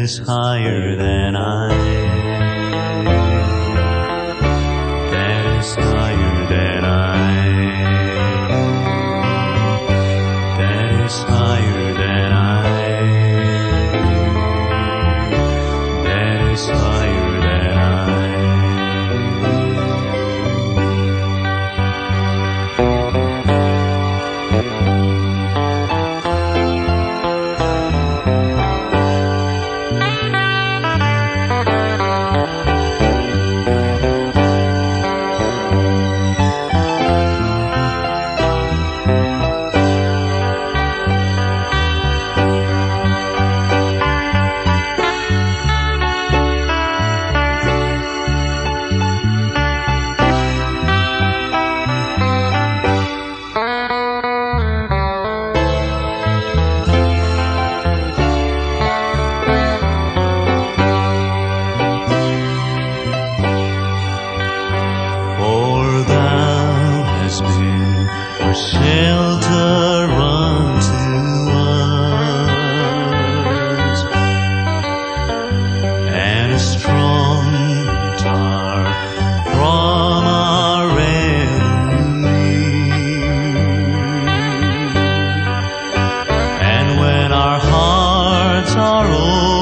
is higher than I. That is higher than I. That is higher than I. That is higher than I. Been a shelter unto us, and a strong tower from our enemy. And when our hearts are